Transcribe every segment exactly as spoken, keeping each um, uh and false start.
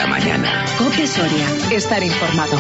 La mañana. COPE Soria. Estar informado.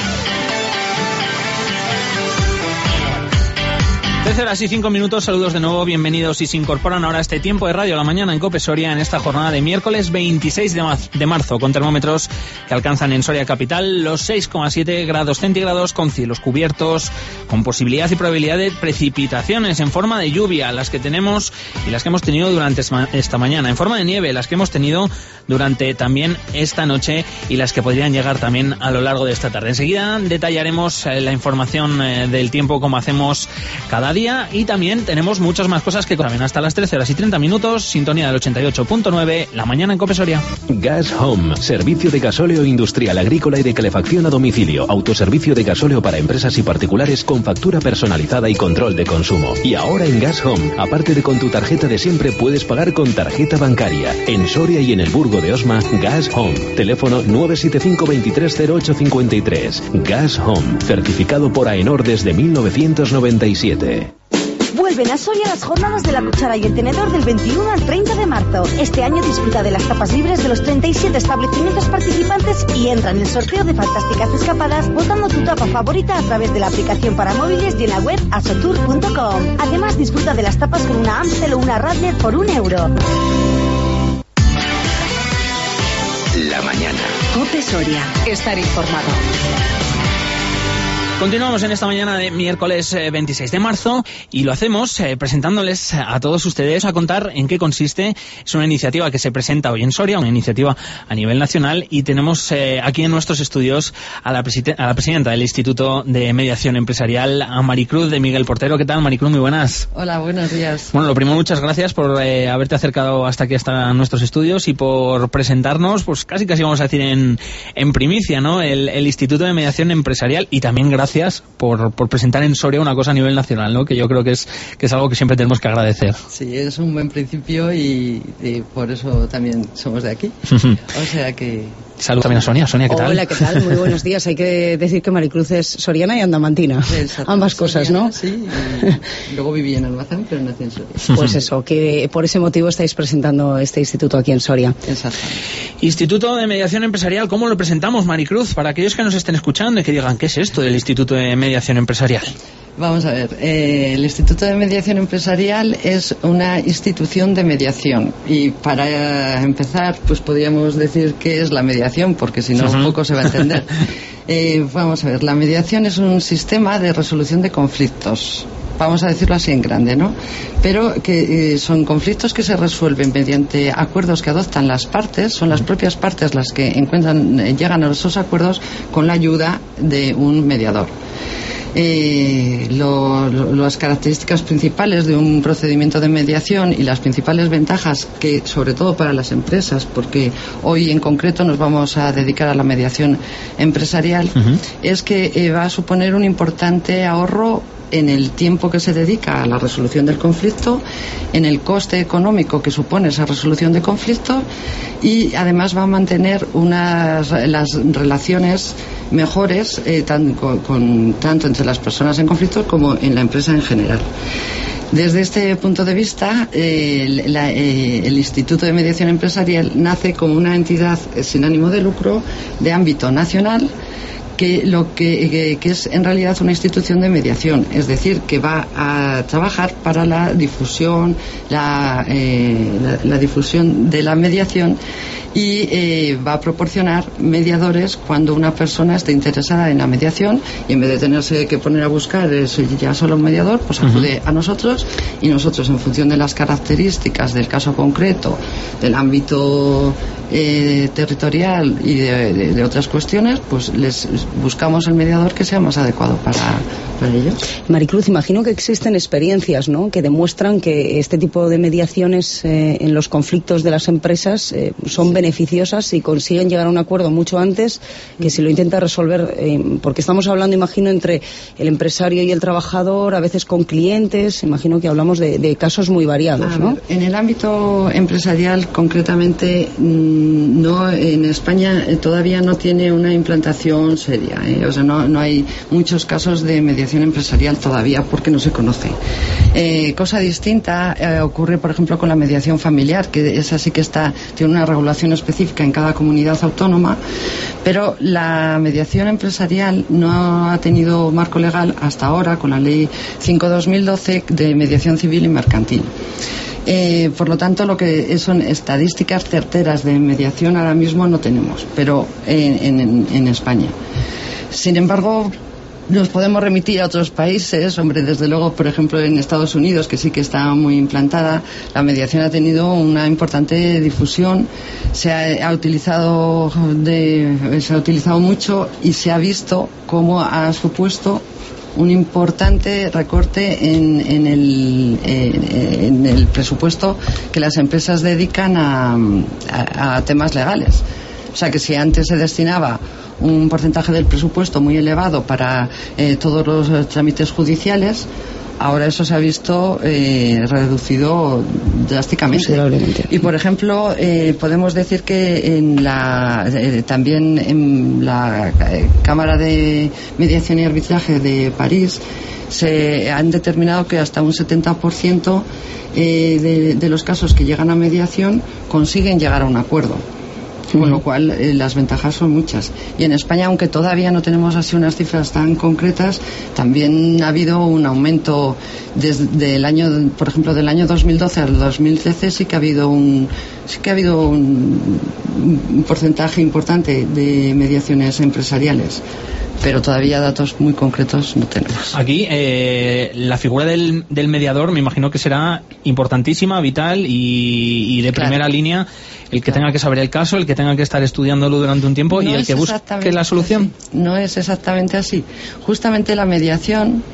trece horas y cinco minutos, saludos de nuevo, bienvenidos y se incorporan ahora a este tiempo de Radio La Mañana en COPE Soria en esta jornada de miércoles veintiséis de marzo, con termómetros que alcanzan en Soria capital los seis coma siete grados centígrados, con cielos cubiertos, con posibilidad y probabilidad de precipitaciones en forma de lluvia, las que tenemos y las que hemos tenido durante esta mañana, en forma de nieve, las que hemos tenido durante también esta noche y las que podrían llegar también a lo largo de esta tarde. Enseguida detallaremos la información del tiempo como hacemos cada día y también tenemos muchas más cosas que también hasta las trece horas y treinta minutos, sintonía del ochenta y ocho punto nueve, La Mañana en COPE Soria. Gas Home, servicio de gasóleo industrial, agrícola y de calefacción a domicilio, autoservicio de gasóleo para empresas y particulares con factura personalizada y control de consumo. Y ahora en Gas Home, aparte de con tu tarjeta de siempre, puedes pagar con tarjeta bancaria. En Soria y en el Burgo de Osma, Gas Home, teléfono nueve siete cinco, veintitrés cero ocho cincuenta y tres. Gas Home, certificado por AENOR desde mil novecientos noventa y siete. Vuelven a Soria las jornadas de la cuchara y el tenedor del veintiuno al treinta de marzo. Este año disfruta de las tapas libres de los treinta y siete establecimientos participantes y entra en el sorteo de fantásticas escapadas votando tu tapa favorita a través de la aplicación para móviles y en la web asotour punto com. Además, disfruta de las tapas con una Amstel o una Radler por un euro. La mañana. COPE Soria. Estar informado. Continuamos en esta mañana de miércoles veintiséis de marzo y lo hacemos eh, presentándoles a todos ustedes a contar en qué consiste. Es una iniciativa que se presenta hoy en Soria, una iniciativa a nivel nacional, y tenemos eh, aquí en nuestros estudios a la, preside- a la presidenta del Instituto de Mediación Empresarial, a Maricruz de Miguel Portero. ¿Qué tal, Maricruz? Muy buenas. Hola, buenos días. Bueno, lo primero, muchas gracias por eh, haberte acercado hasta aquí, hasta nuestros estudios, y por presentarnos, pues casi casi vamos a decir en, en primicia, ¿no? El, el Instituto de Mediación Empresarial, y también gracias Por, por presentar en Soria una cosa a nivel nacional, ¿no? Que yo creo que es que es algo que siempre tenemos que agradecer. Sí, es un buen principio y, y por eso también somos de aquí. O sea que... Saludos también a Sonia. Sonia, ¿qué tal? Hola, ¿qué tal? Muy buenos días. Hay que decir que Maricruz es soriana y andamantina. Exacto. Ambas cosas, Soriana, ¿no? Sí, y luego viví en Almazán, pero nací en Soria. Pues eso, que por ese motivo estáis presentando este instituto aquí en Soria. Exacto. Instituto de Mediación Empresarial, ¿cómo lo presentamos, Maricruz? Para aquellos que nos estén escuchando y que digan, ¿qué es esto del Instituto de Mediación Empresarial? Vamos a ver, eh, el Instituto de Mediación Empresarial es una institución de mediación y para empezar pues podríamos decir qué es la mediación, porque si no uh-huh. un poco se va a entender. eh, vamos a ver, la mediación es un sistema de resolución de conflictos, vamos a decirlo así en grande, ¿no? Pero que eh, son conflictos que se resuelven mediante acuerdos que adoptan las partes, son las propias partes las que encuentran, eh, llegan a esos acuerdos con la ayuda de un mediador. Eh, lo, lo, las características principales de un procedimiento de mediación y las principales ventajas que, sobre todo para las empresas, porque hoy en concreto nos vamos a dedicar a la mediación empresarial, uh-huh. es que eh, va a suponer un importante ahorro en el tiempo que se dedica a la resolución del conflicto, en el coste económico que supone esa resolución de conflicto, y además va a mantener unas las relaciones mejores eh, tan, con, con, tanto entre las personas en conflicto como en la empresa en general. Desde este punto de vista, eh, la, eh, el Instituto de Mediación Empresarial nace como una entidad sin ánimo de lucro de ámbito nacional, que lo que, que, que es en realidad una institución de mediación, es decir, que va a trabajar para la difusión, la, eh, la, la difusión de la mediación y eh, va a proporcionar mediadores cuando una persona esté interesada en la mediación y en vez de tenerse que poner a buscar eso, ya solo un mediador, pues acude uh-huh. a nosotros y nosotros, en función de las características del caso concreto, del ámbito eh, territorial y de, de, de otras cuestiones, pues les buscamos el mediador que sea más adecuado para, para ellos. Maricruz, imagino que existen experiencias, ¿no?, que demuestran que este tipo de mediaciones eh, en los conflictos de las empresas eh, son sí. beneficiosas y consiguen llegar a un acuerdo mucho antes que si lo intenta resolver, eh, porque estamos hablando, imagino, entre el empresario y el trabajador, a veces con clientes, imagino que hablamos de, de casos muy variados, ¿no? Ver, en el ámbito empresarial, concretamente, mmm, no, en España todavía no tiene una implantación seria, ¿eh? O sea, no, no hay muchos casos de mediación empresarial todavía porque no se conoce. Eh, cosa distinta eh, ocurre, por ejemplo, con la mediación familiar, que esa sí que está, tiene una regulación específica en cada comunidad autónoma, pero la mediación empresarial no ha tenido marco legal hasta ahora con la ley cinco barra dos mil doce de mediación civil y mercantil. Eh, por lo tanto, lo que son estadísticas certeras de mediación ahora mismo no tenemos, pero en, en, en España. Sin embargo, nos podemos remitir a otros países. Hombre, desde luego, por ejemplo, en Estados Unidos, que sí que está muy implantada, la mediación ha tenido una importante difusión, se ha, ha utilizado de, se ha utilizado mucho y se ha visto cómo ha supuesto un importante recorte en, en, el, en, en el presupuesto que las empresas dedican a, a, a temas legales. O sea que si antes se destinaba un porcentaje del presupuesto muy elevado para eh, todos los trámites judiciales, ahora eso se ha visto eh, reducido drásticamente. Y por ejemplo, eh, podemos decir que en la, eh, también en la eh, Cámara de Mediación y Arbitraje de París se han determinado que hasta un setenta por ciento eh, de, de los casos que llegan a mediación consiguen llegar a un acuerdo. Con lo cual eh, las ventajas son muchas. Y en España, aunque todavía no tenemos así unas cifras tan concretas, también ha habido un aumento desde el año, por ejemplo, del año dos mil doce al dos mil trece sí que ha habido un sí que ha habido un, un porcentaje importante de mediaciones empresariales. Pero todavía datos muy concretos no tenemos. Aquí eh, la figura del, del mediador me imagino que será importantísima, vital y, y de claro. primera línea, el que claro. tenga que saber el caso, el que tenga que estar estudiándolo durante un tiempo no y el que busque la solución. Así. No es exactamente así. Justamente la mediación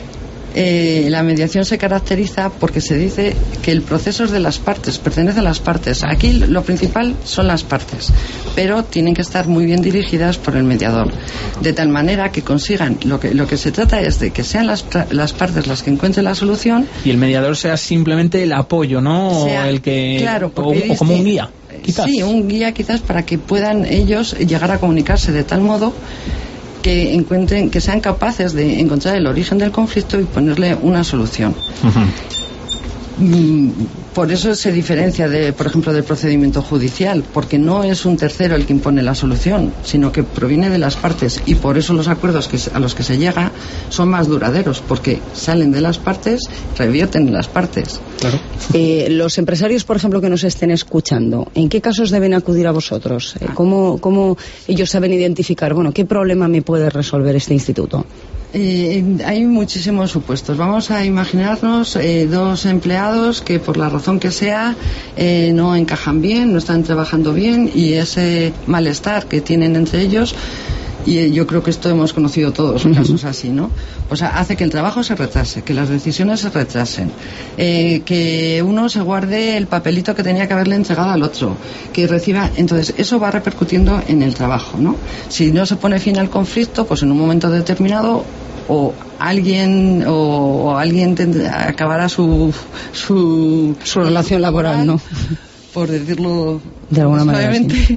Eh, la mediación se caracteriza porque se dice que el proceso es de las partes, pertenece a las partes. Aquí lo principal son las partes, pero tienen que estar muy bien dirigidas por el mediador, de tal manera que consigan, lo que, lo que se trata es de que sean las, las partes las que encuentren la solución. Y el mediador sea simplemente el apoyo, ¿no? Sea, o el que claro, o, o como un guía, quizás. Sí, un guía quizás para que puedan ellos llegar a comunicarse de tal modo que encuentren, que sean capaces de encontrar el origen del conflicto y ponerle una solución. Uh-huh. Por eso se diferencia, de, por ejemplo, del procedimiento judicial, porque no es un tercero el que impone la solución, sino que proviene de las partes, y por eso los acuerdos que, a los que se llega son más duraderos, porque salen de las partes, revierten en las partes. Claro. Eh, los empresarios, por ejemplo, que nos estén escuchando, ¿en qué casos deben acudir a vosotros? Eh, ¿cómo, ¿Cómo ellos saben identificar, bueno, qué problema me puede resolver este instituto? Eh, hay muchísimos supuestos. Vamos a imaginarnos eh, dos empleados que por la razón que sea eh, no encajan bien, no están trabajando bien, y ese malestar que tienen entre ellos, y eh, yo creo que esto hemos conocido todos, uh-huh. casos así, ¿no? O sea, hace que el trabajo se retrase, que las decisiones se retrasen, eh, que uno se guarde el papelito que tenía que haberle entregado al otro, que reciba. Entonces eso va repercutiendo en el trabajo, ¿no? Si no se pone fin al conflicto, pues en un momento determinado o alguien o, o alguien tendrá, acabará su su su relación laboral, ¿no? Por decirlo de alguna manera, sí.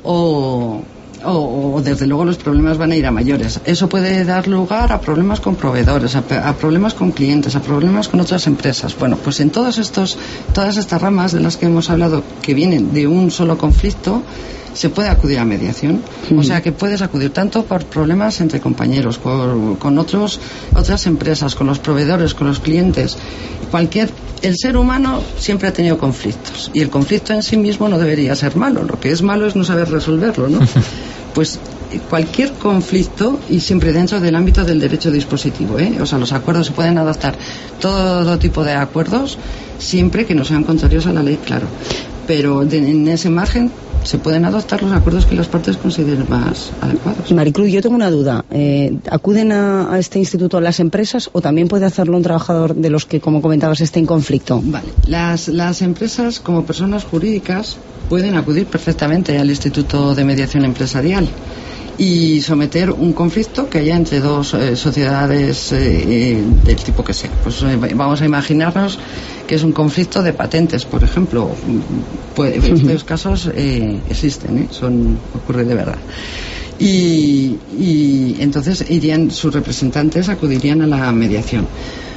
o O, o desde luego los problemas van a ir a mayores. Eso puede dar lugar a problemas con proveedores, a, a problemas con clientes, a problemas con otras empresas. Bueno, pues en todos estos, todas estas ramas de las que hemos hablado, que vienen de un solo conflicto, se puede acudir a mediación. Mm. O sea que puedes acudir tanto por problemas entre compañeros, por, con otros, otras empresas, con los proveedores, con los clientes. Cualquier, el ser humano siempre ha tenido conflictos, y el conflicto en sí mismo no debería ser malo. Lo que es malo es no saber resolverlo, ¿no? Pues cualquier conflicto, y siempre dentro del ámbito del derecho dispositivo, ¿eh? O sea, los acuerdos se pueden adaptar, todo tipo de acuerdos, siempre que no sean contrarios a la ley, claro. Pero de, en ese margen se pueden adoptar los acuerdos que las partes consideren más adecuados. Maricruz, yo tengo una duda. Eh, ¿Acuden a, a este instituto las empresas o también puede hacerlo un trabajador de los que, como comentabas, esté en conflicto? Vale. Las, las empresas, como personas jurídicas, pueden acudir perfectamente al Instituto de Mediación Empresarial. y someter un conflicto que haya entre dos eh, sociedades eh, eh, del tipo que sea. Pues eh, vamos a imaginarnos que es un conflicto de patentes, por ejemplo. Pues, estos casos eh, existen, ¿eh? Son, ocurre de verdad. Y, y entonces irían sus representantes, acudirían a la mediación.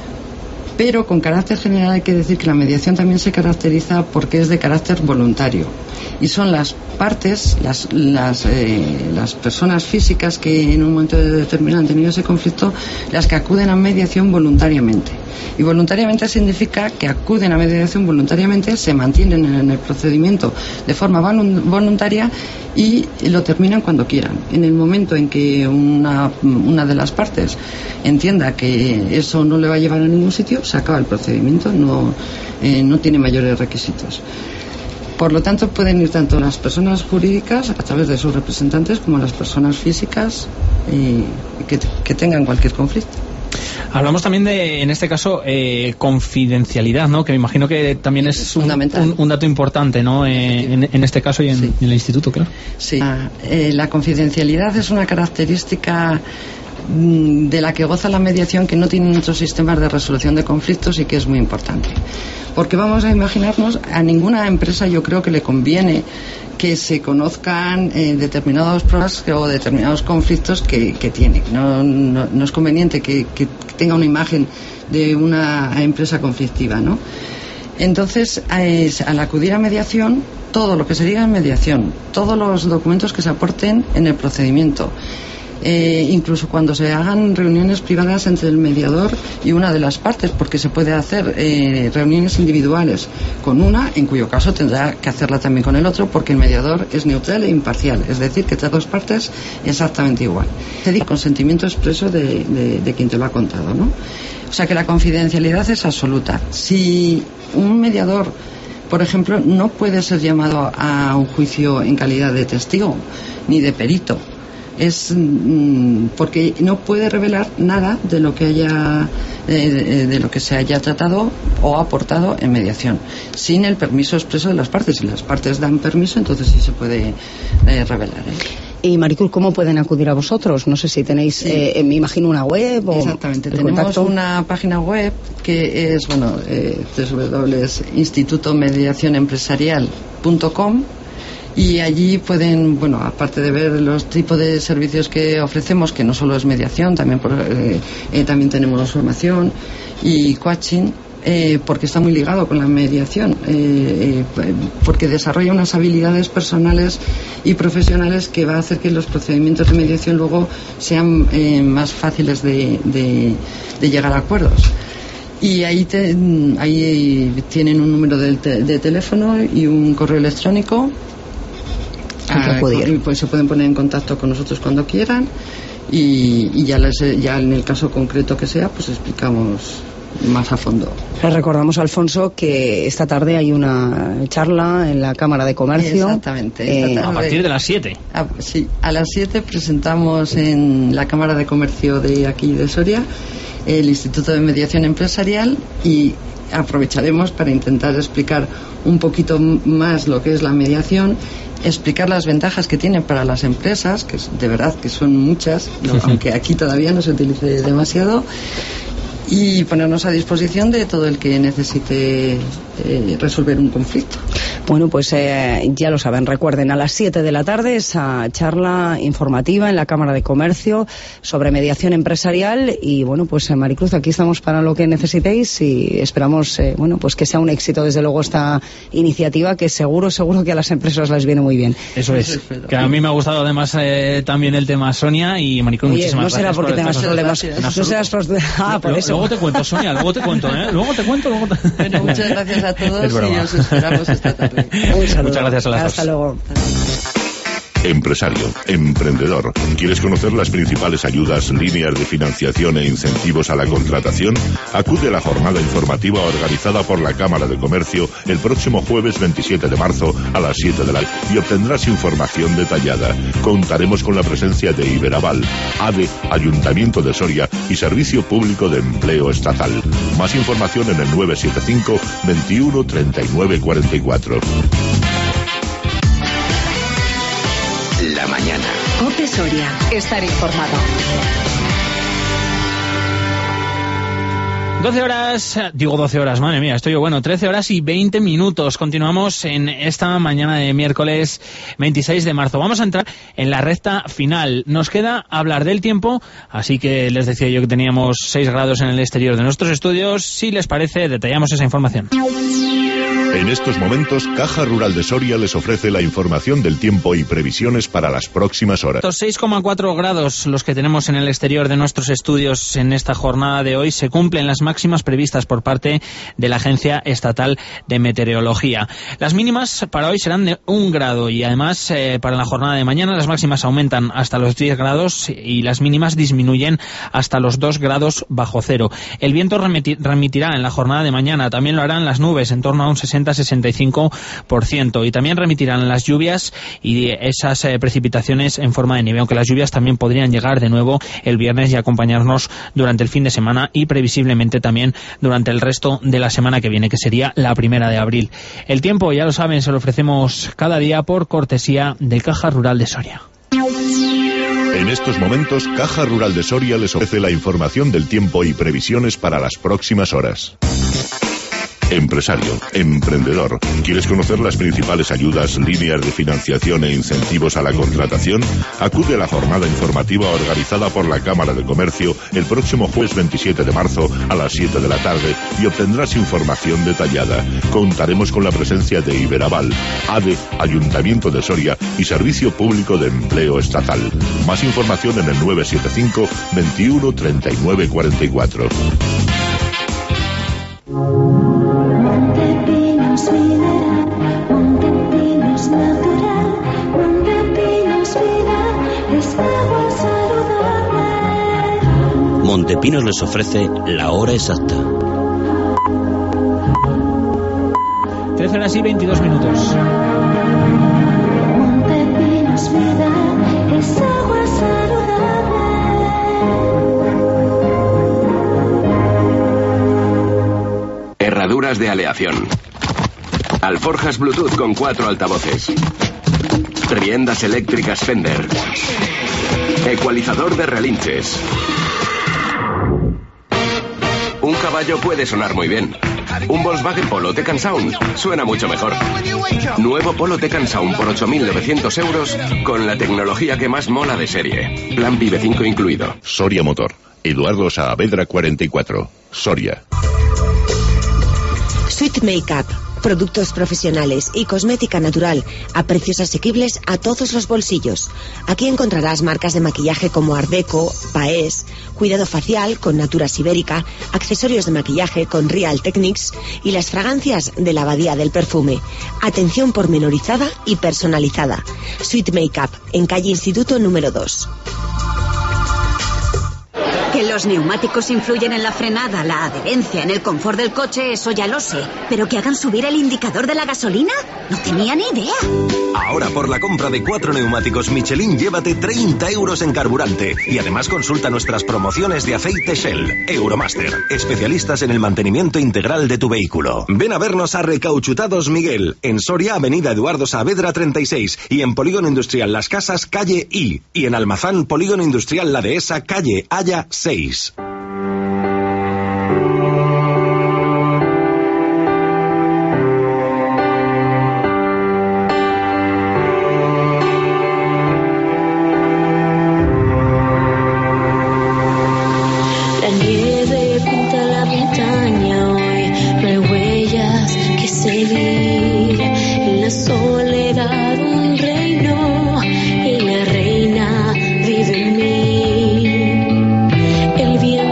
Pero con carácter general hay que decir que la mediación también se caracteriza porque es de carácter voluntario y son las partes, las, las, eh, las personas físicas que en un momento determinado han tenido ese conflicto, las que acuden a mediación voluntariamente. Y voluntariamente significa que acuden a mediación voluntariamente, se mantienen en el procedimiento de forma voluntaria y lo terminan cuando quieran. En el momento en que una, una de las partes entienda que eso no le va a llevar a ningún sitio, se acaba el procedimiento, no, eh, no tiene mayores requisitos. Por lo tanto, pueden ir tanto las personas jurídicas a través de sus representantes como las personas físicas eh, que, que tengan cualquier conflicto. Hablamos también de, en este caso, eh, confidencialidad, ¿no? Que me imagino que también es un, un, un dato importante, ¿no? Eh, en, en este caso y en, sí. en el instituto, claro. Sí. Ah, eh, la confidencialidad es una característica mm, de la que goza la mediación, que no tiene otros sistemas de resolución de conflictos y que es muy importante. Porque vamos a imaginarnos, a ninguna empresa yo creo que le conviene que se conozcan eh, determinados problemas o determinados conflictos que, que tiene. No, no, no es conveniente que, que tenga una imagen de una empresa conflictiva, ¿no? Entonces, es, al acudir a mediación, todo lo que se diga en mediación, todos los documentos que se aporten en el procedimiento, Eh, incluso cuando se hagan reuniones privadas entre el mediador y una de las partes, porque se puede hacer eh, reuniones individuales con una, en cuyo caso tendrá que hacerla también con el otro, porque el mediador es neutral e imparcial, es decir, que entre dos partes exactamente igual. Se dice consentimiento expreso de, de, de quien te lo ha contado, ¿no? O sea que la confidencialidad es absoluta. Si un mediador, por ejemplo, no puede ser llamado a un juicio en calidad de testigo ni de perito, es mm, porque no puede revelar nada de lo que haya eh, de, de lo que se haya tratado o aportado en mediación, sin el permiso expreso de las partes. Si las partes dan permiso, entonces sí se puede eh, revelar, ¿eh? Y Maricruz, ¿cómo pueden acudir a vosotros? No sé si tenéis, sí. eh, me imagino, una web o... Exactamente, tenemos contacto. Una página web que es, bueno, eh, doble u doble u doble punto instituto mediación empresarial punto com. Y allí pueden, bueno, aparte de ver los tipos de servicios que ofrecemos, que no solo es mediación, también por, eh, eh, también tenemos formación y coaching, eh, porque está muy ligado con la mediación, eh, eh, porque desarrolla unas habilidades personales y profesionales que va a hacer que los procedimientos de mediación luego sean eh, más fáciles de, de, de llegar a acuerdos. Y ahí, te, ahí tienen un número de, de teléfono y un correo electrónico. Ah, pues se pueden poner en contacto con nosotros cuando quieran y, y ya, les, ya en el caso concreto que sea, pues explicamos más a fondo. Les recordamos, Alfonso, que esta tarde hay una charla en la Cámara de Comercio. Exactamente. Eh, tarde, a partir de las siete. A, sí, a las siete presentamos en la Cámara de Comercio de aquí de Soria el Instituto de Mediación Empresarial y aprovecharemos para intentar explicar un poquito más lo que es la mediación, explicar las ventajas que tiene para las empresas, que de verdad que son muchas, ¿no? Aunque aquí todavía no se utilice demasiado, y ponernos a disposición de todo el que necesite eh, resolver un conflicto. Bueno, pues eh, ya lo saben, recuerden, a las siete de la tarde esa charla informativa en la Cámara de Comercio sobre mediación empresarial y bueno, pues eh, Maricruz, aquí estamos para lo que necesitéis y esperamos, eh, bueno, pues que sea un éxito desde luego esta iniciativa que seguro, seguro que a las empresas les viene muy bien. Eso es, que a mí me ha gustado además eh, también el tema Sonia y Maricruz, Oye, muchísimas no será gracias porque por tengas problemas, no serás por... ah, por eso. Luego te cuento, Sonia, luego te cuento, ¿eh? Luego te cuento, luego te... Bueno, muchas gracias a todos y os esperamos esta tarde. Muchas gracias a las dos. Hasta luego. Empresario, emprendedor, ¿quieres conocer las principales ayudas, líneas de financiación e incentivos a la contratación? Acude a la jornada informativa organizada por la Cámara de Comercio el próximo jueves veintisiete de marzo a las siete de la tarde y obtendrás información detallada. Contaremos con la presencia de Iberaval, ADE, Ayuntamiento de Soria y Servicio Público de Empleo Estatal. Más información en el nueve siete cinco, veintiuno, treinta y nueve, cuarenta y cuatro. La mañana. COPE Soria. Soria, estar informado. doce horas, digo doce horas, madre mía, estoy yo, bueno, trece horas y veinte minutos. Continuamos en esta mañana de miércoles veintiséis de marzo. Vamos a entrar en la recta final. Nos queda hablar del tiempo, así que les decía yo que teníamos seis grados en el exterior de nuestros estudios. Si les parece, detallamos esa información. En estos momentos, Caja Rural de Soria les ofrece la información del tiempo y previsiones para las próximas horas. seis coma cuatro grados los que tenemos en el exterior de nuestros estudios en esta jornada de hoy. Se cumplen las máximas previstas por parte de la Agencia Estatal de Meteorología. Las mínimas para hoy serán de un grado y además eh, para la jornada de mañana las máximas aumentan hasta los diez grados y las mínimas disminuyen hasta los dos grados bajo cero. El viento remiti- remitirá en la jornada de mañana, también lo harán las nubes en torno a un sesenta a sesenta y cinco por ciento y también remitirán las lluvias y esas eh, precipitaciones en forma de nieve, aunque las lluvias también podrían llegar de nuevo el viernes y acompañarnos durante el fin de semana y previsiblemente también durante el resto de la semana que viene, que sería la primera de abril. El tiempo, ya lo saben, se lo ofrecemos cada día por cortesía de Caja Rural de Soria. En estos momentos, Caja Rural de Soria les ofrece la información del tiempo y previsiones para las próximas horas. Empresario, emprendedor, ¿quieres conocer las principales ayudas, líneas de financiación e incentivos a la contratación? Acude a la jornada informativa organizada por la Cámara de Comercio el próximo jueves veintisiete de marzo a las siete de la tarde y obtendrás información detallada. Contaremos con la presencia de Iberaval, A D E, Ayuntamiento de Soria y Servicio Público de Empleo Estatal. Más información en el nueve siete cinco, veintiuno, treinta y nueve, cuarenta y cuatro. Montepinos Mineral, Montepinos Natural, Montepinos Vida, es agua saludable. Montepinos les ofrece la hora exacta. trece horas y veintidós minutos. Montepinos Vida, es agua saludable. Herraduras de aleación. Alforjas Bluetooth con cuatro altavoces. Riendas eléctricas Fender. Ecualizador de relinches. Un caballo puede sonar muy bien. Un Volkswagen Polo Taycan Sound suena mucho mejor. Nuevo Polo Taycan Sound por ocho mil novecientos euros con la tecnología que más mola de serie. Plan Vive cinco incluido. Soria Motor. Eduardo Saavedra cuarenta y cuatro. Soria. Sweet Makeup, productos profesionales y cosmética natural a precios asequibles a todos los bolsillos. Aquí encontrarás marcas de maquillaje como Ardeco, Paes, cuidado facial con Natura Sibérica, accesorios de maquillaje con Real Techniques y las fragancias de la Abadía del Perfume. Atención pormenorizada y personalizada. Sweet Makeup, en calle Instituto número dos. Que los neumáticos influyen en la frenada, la adherencia, en el confort del coche, eso ya lo sé. ¿Pero que hagan subir el indicador de la gasolina? No tenía ni idea. Ahora por la compra de cuatro neumáticos Michelin llévate treinta euros en carburante. Y además consulta nuestras promociones de aceite Shell. Euromaster, especialistas en el mantenimiento integral de tu vehículo. Ven a vernos a Recauchutados Miguel, en Soria, avenida Eduardo Saavedra treinta y seis. Y en Polígono Industrial Las Casas, calle I. Y en Almazán, Polígono Industrial La Dehesa, calle Haya seis. La nieve pinta la montaña hoy, no hay huellas que seguir. En la soledad un reino y la reina vive en mí. El viento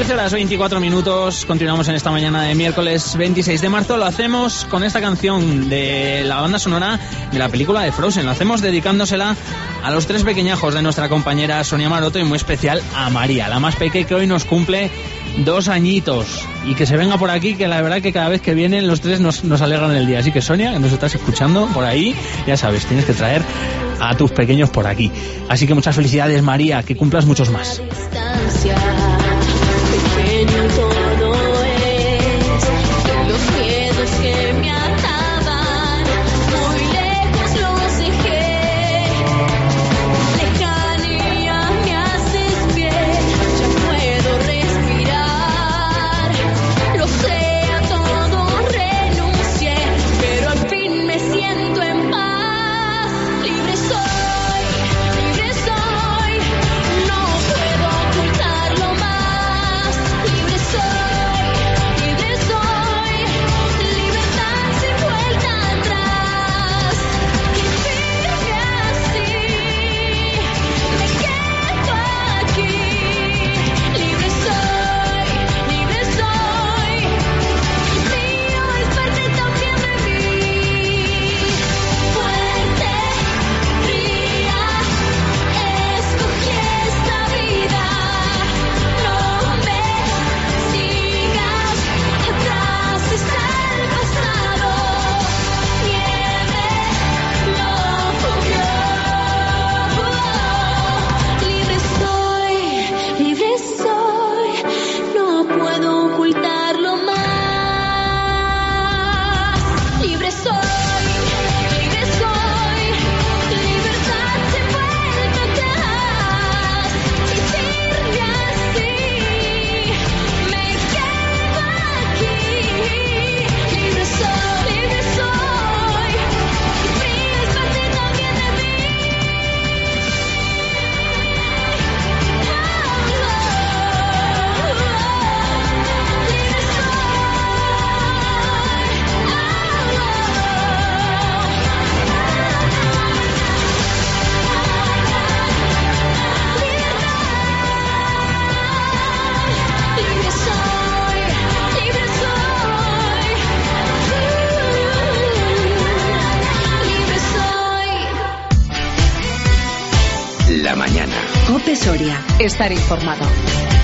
trece horas veinticuatro minutos, continuamos en esta mañana de miércoles veintiséis de marzo. Lo hacemos con esta canción de la banda sonora de la película de Frozen. Lo hacemos dedicándosela a los tres pequeñajos de nuestra compañera Sonia Maroto y muy especial a María, la más peque, que hoy nos cumple dos añitos. Y que se venga por aquí, que la verdad que cada vez que vienen los tres nos, nos alegran el día. Así que Sonia, que nos estás escuchando por ahí, ya sabes, tienes que traer a tus pequeños por aquí. Así que muchas felicidades, María, que cumplas muchos más. Pequeño todo es, los miedos que me ataban, muy lejos los dejé. Lejanía me haces bien, ya puedo respirar. Lo sé, a todo renuncié, pero al fin me siento en paz. Libre soy, libre soy, no puedo ocultarlo más. Libre soy, libre soy, libertad sin vuelta atrás. Y firme así, me quedo aquí. Libre soy, libre soy, mío es parte también de mí. Fuerte, fría, escogí esta vida. No me sigas, atrás está el pasado. Nieve lo cubrió. Libre soy, libre soy, no puedo ocultarlo más. Libre soy, libre soy, libertad sin vuelta atrás. Y firme así, me quedo aquí. Libre soy, libre soy, y frío es parte también de mí. Libre soy, libre soy, libre soy. La mañana. Cope Soria, estar informado.